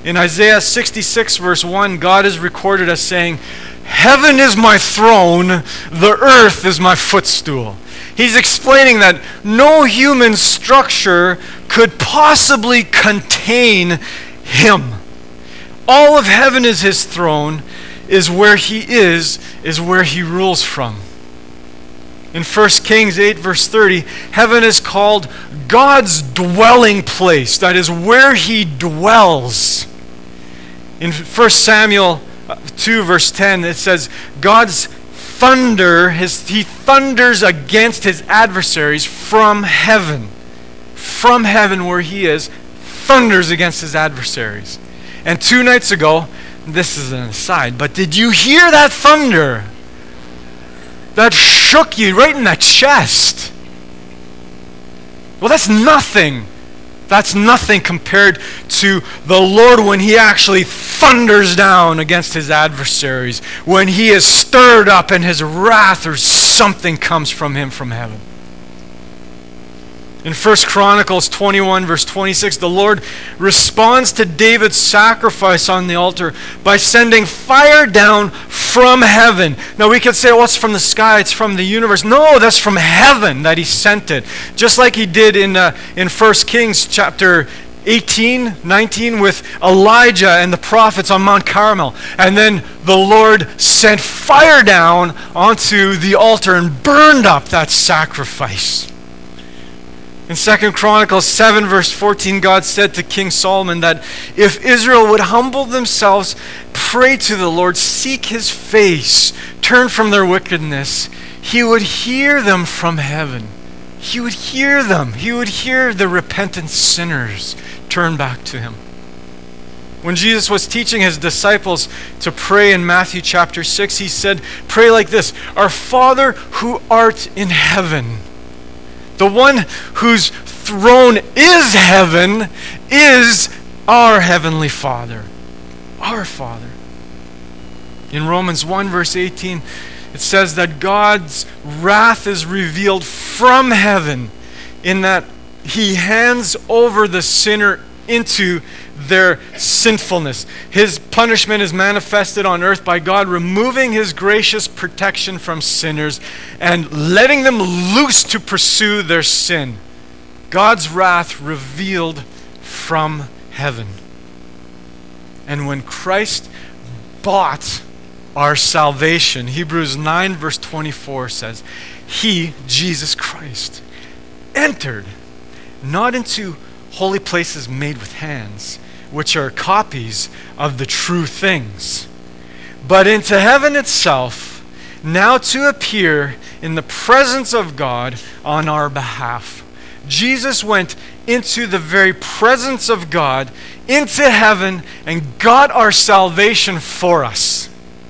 In Isaiah 66 verse 1, God is recorded as saying, "Heaven is my throne, the earth is my footstool." He's explaining that no human structure could possibly contain him. All of heaven is his throne, is where he is where he rules from. In 1 Kings 8 verse 30, heaven is called God's dwelling place. That is where he dwells. In 1 Samuel 2 verse 10, it says, God's thunder, he thunders against his adversaries from heaven. From heaven where he is, thunders against his adversaries. And 2 nights ago, this is an aside, but did you hear that thunder? That shook you right in the chest. Well, that's nothing. That's nothing compared to the Lord when he actually thunders down against his adversaries, when he is stirred up in his wrath or something comes from him from heaven. In 1 Chronicles 21 verse 26, the Lord responds to David's sacrifice on the altar by sending fire down from heaven. Now we could say, well, it's from the sky, it's from the universe. No, that's from heaven that he sent it. Just like he did in 1 Kings chapter 18, 19 with Elijah and the prophets on Mount Carmel. And then the Lord sent fire down onto the altar and burned up that sacrifice. In 2 Chronicles 7 verse 14, God said to King Solomon that if Israel would humble themselves, pray to the Lord, seek his face, turn from their wickedness, he would hear them from heaven. He would hear them. He would hear the repentant sinners turn back to him. When Jesus was teaching his disciples to pray in Matthew chapter 6, he said, pray like this, Our Father who art in heaven. The one whose throne is heaven is our heavenly Father. Our Father. In Romans 1 verse 18, it says that God's wrath is revealed from heaven in that he hands over the sinner into their sinfulness. His punishment is manifested on earth by God removing his gracious protection from sinners and letting them loose to pursue their sin. God's wrath revealed from heaven. And when Christ bought our salvation, Hebrews 9 verse 24 says, he, Jesus Christ, entered not into holy places made with hands, which are copies of the true things, but into heaven itself, now to appear in the presence of God on our behalf. Jesus went into the very presence of God, into heaven, and got our salvation for us.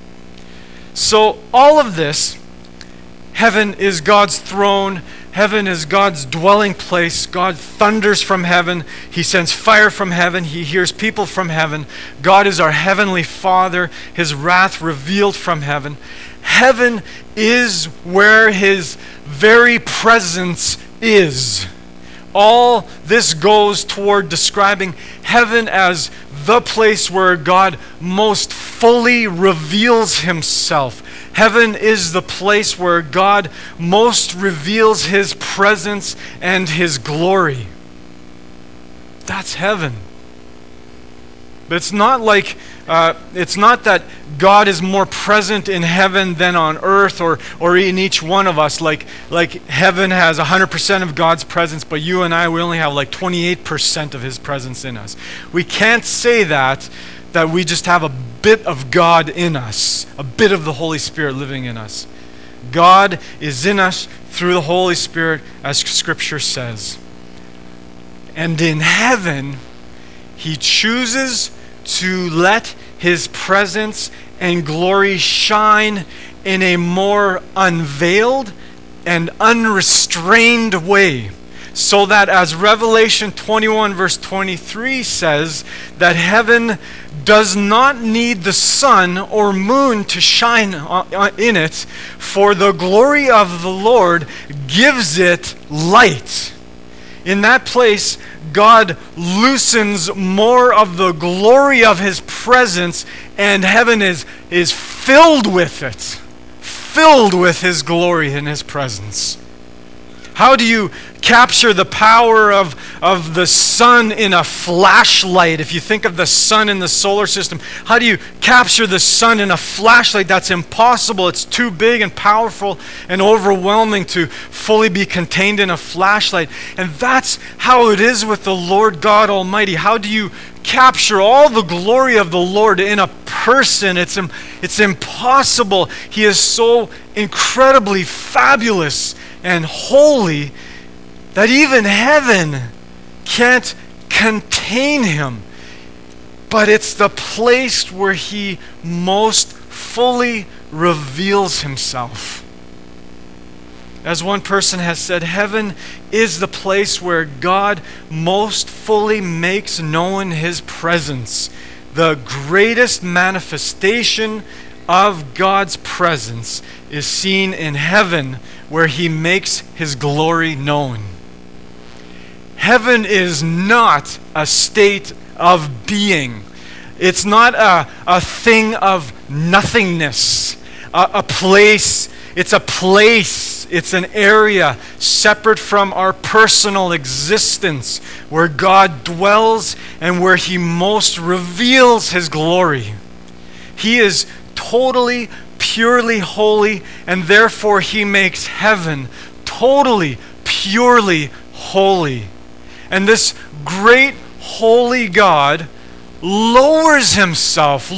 So all of this, heaven is God's throne, heaven is God's dwelling place. God thunders from heaven. He sends fire from heaven. He hears people from heaven. God is our heavenly Father. His wrath revealed from heaven. Heaven is where his very presence is. All this goes toward describing heaven as the place where God most fully reveals himself. Heaven is the place where God most reveals his presence and his glory. That's heaven. But it's not like, it's not that God is more present in heaven than on earth or in each one of us. Like heaven has 100% of God's presence, but you and I, we only have like 28% of his presence in us. We can't say that we just have a bit of God in us, a bit of the Holy Spirit living in us. God is in us through the Holy Spirit, as Scripture says. And in heaven, he chooses to let his presence and glory shine in a more unveiled and unrestrained way. So that as Revelation 21 verse 23 says, that heaven does not need the sun or moon to shine in it, for the glory of the Lord gives it light. In that place, God loosens more of the glory of his presence, and heaven is filled with it, filled with his glory and his presence. How do you capture the power of the sun in a flashlight? If you think of the sun in the solar system, how do you capture the sun in a flashlight? That's impossible. It's too big and powerful and overwhelming to fully be contained in a flashlight. And that's how it is with the Lord God Almighty. How do you capture all the glory of the Lord in a person? It's impossible. He is so incredibly fabulous and holy that even heaven can't contain him. But it's the place where he most fully reveals himself. As one person has said, heaven is the place where God most fully makes known his presence. The greatest manifestation of God's presence is seen in heaven, where he makes his glory known. Heaven is not a state of being. It's not a thing of nothingness, a place. It's a place. It's an area separate from our personal existence, where God dwells and where he most reveals his glory. He is totally, purely holy, and therefore he makes heaven totally, purely holy. And this great holy God lowered himself,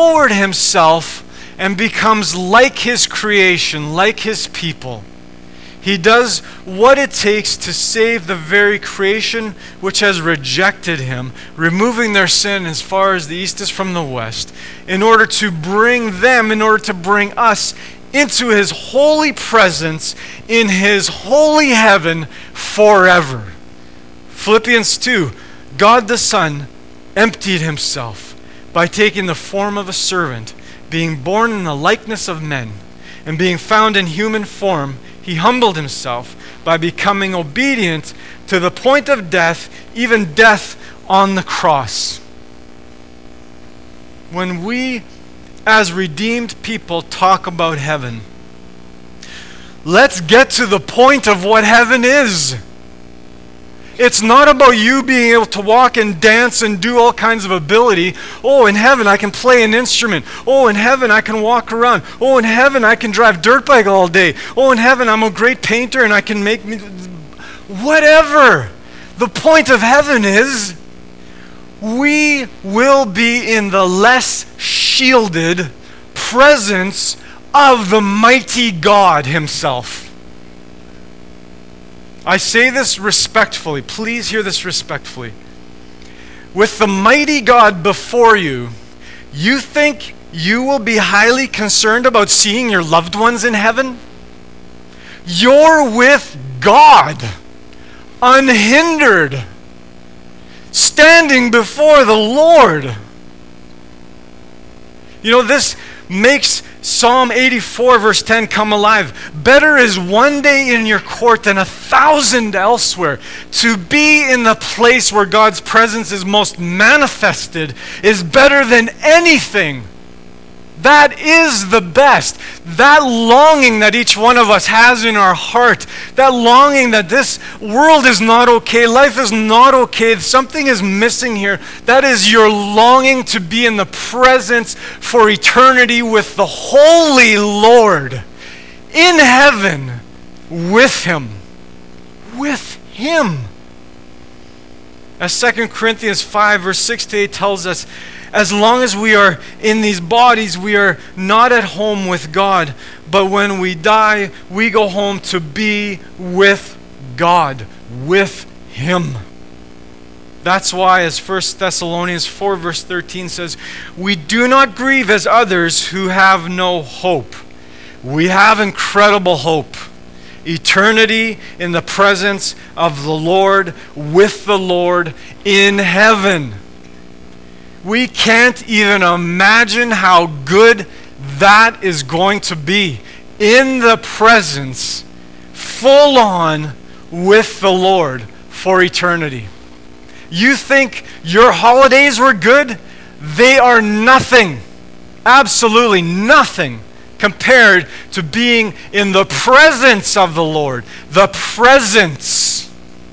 and becomes like his creation, like his people. He does what it takes to save the very creation which has rejected him, removing their sin as far as the east is from the west, in order to bring us into his holy presence in his holy heaven forever. Philippians 2, God the Son emptied himself by taking the form of a servant, being born in the likeness of men, and being found in human form, he humbled himself by becoming obedient to the point of death, even death on the cross. When we, as redeemed people, talk about heaven, let's get to the point of what heaven is. It's not about you being able to walk and dance and do all kinds of ability. Oh, in heaven I can play an instrument. Oh, in heaven I can walk around. Oh, in heaven I can drive dirt bike all day. Oh, in heaven I'm a great painter and I can make me... Whatever. The point of heaven is we will be in the less shielded presence of the mighty God himself. I say this respectfully. Please hear this respectfully. With the mighty God before you, you think you will be highly concerned about seeing your loved ones in heaven? You're with God, unhindered, standing before the Lord. You know, this makes Psalm 84 verse 10 come alive. Better is one day in your court than 1,000 elsewhere. To be in the place where God's presence is most manifested is better than anything. That is the best. That longing that each one of us has in our heart, that longing that this world is not okay, life is not okay, something is missing here, that is your longing to be in the presence for eternity with the Holy Lord in heaven with him. With him. As 2 Corinthians 5 verse 6 to 8 tells us, as long as we are in these bodies, we are not at home with God. But when we die, we go home to be with God, with him. That's why, as 1 Thessalonians 4 verse 13 says, we do not grieve as others who have no hope. We have incredible hope. Eternity in the presence of the Lord, with the Lord in heaven. We can't even imagine how good that is going to be. In the presence, full on with the Lord for eternity. You think your holidays were good? They are nothing, absolutely nothing, compared to being in the presence of the Lord. The presence.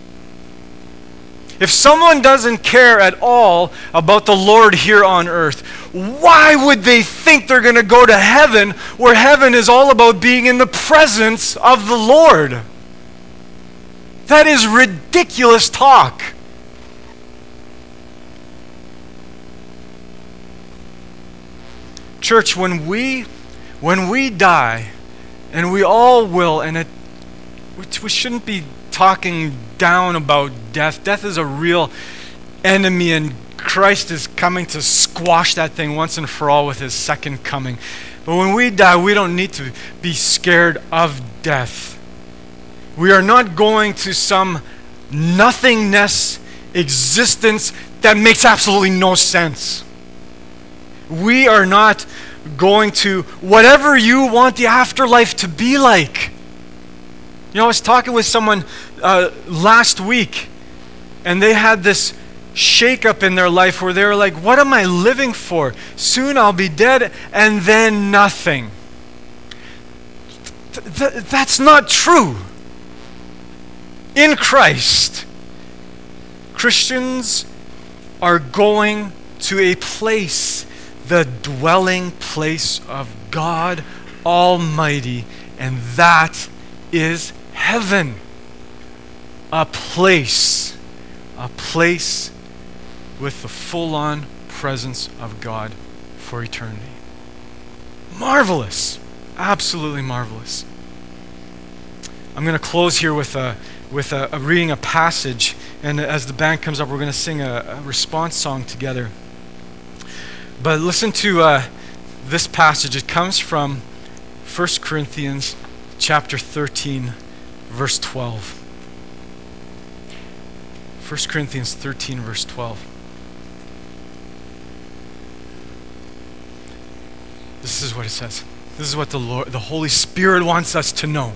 If someone doesn't care at all about the Lord here on earth, why would they think they're going to go to heaven, where heaven is all about being in the presence of the Lord? That is ridiculous talk. Church, when we die, and we all will, and we shouldn't be talking down about death. Death is a real enemy, and Christ is coming to squash that thing once and for all with his second coming. But when we die, we don't need to be scared of death. We are not going to some nothingness existence that makes absolutely no sense. We are not going to whatever you want the afterlife to be like. You know, I was talking with someone last week, and they had this shake-up in their life where they were like, what am I living for? Soon I'll be dead, and then nothing. That's not true. In Christ, Christians are going to a place, the dwelling place of God Almighty, and that is heaven. A place with the full-on presence of God for eternity. Marvelous. Absolutely marvelous. I'm going to close here with a reading a passage, and as the band comes up, we're going to sing a response song together. But listen to this passage. It comes from 1 Corinthians chapter 13, verse 12. 1 Corinthians 13, verse 12. This is what it says. This is what the Holy Spirit wants us to know.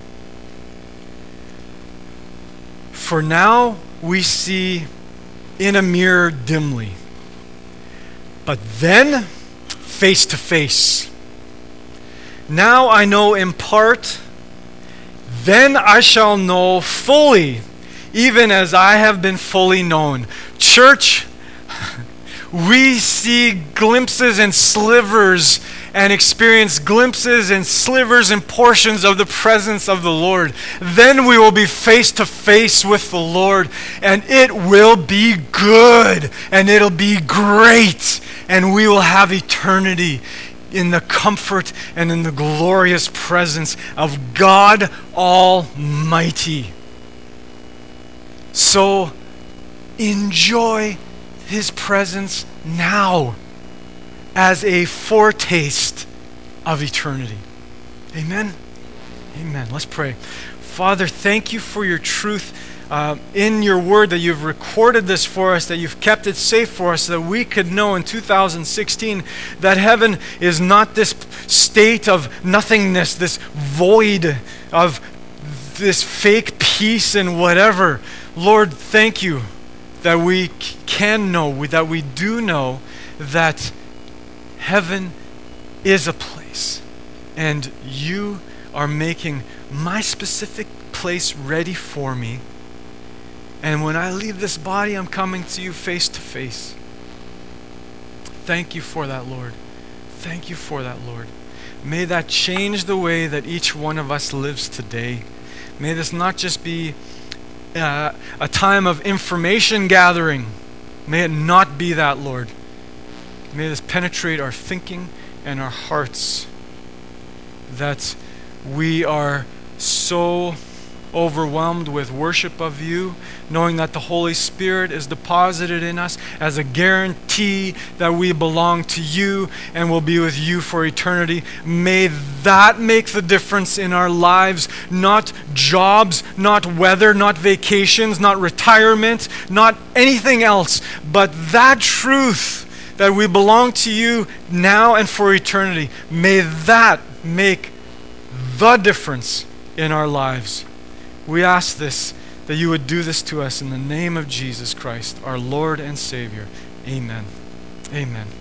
For now we see in a mirror dimly, but then face to face. Now I know in part, then I shall know fully, even as I have been fully known. Church, we see glimpses and slivers and experience glimpses and slivers and portions of the presence of the Lord. Then we will be face to face with the Lord, and it will be good, and it'll be great, and we will have eternity in the comfort and in the glorious presence of God Almighty. So enjoy His presence now as a foretaste of eternity. Amen? Amen. Let's pray. Father, thank you for your truth in your word, that you've recorded this for us, that you've kept it safe for us, so that we could know in 2016 that heaven is not this state of nothingness, this void of this fake peace and whatever. Lord, thank you that we can know, that we do know that heaven is a place, and you are making my specific place ready for me. And when I leave this body, I'm coming to you face to face. Thank you for that, Lord. Thank you for that, Lord. May that change the way that each one of us lives today. May this not just be a time of information gathering. May it not be that, Lord. May this penetrate our thinking and our hearts, that we are so overwhelmed with worship of you, knowing that the Holy Spirit is deposited in us as a guarantee that we belong to you and will be with you for eternity. May that make the difference in our lives. Not jobs, not weather, not vacations, not retirement, not anything else, but that truth that we belong to you now and for eternity. May that make the difference in our lives. We ask this that you would do this to us in the name of Jesus Christ, our Lord and Savior. Amen. Amen.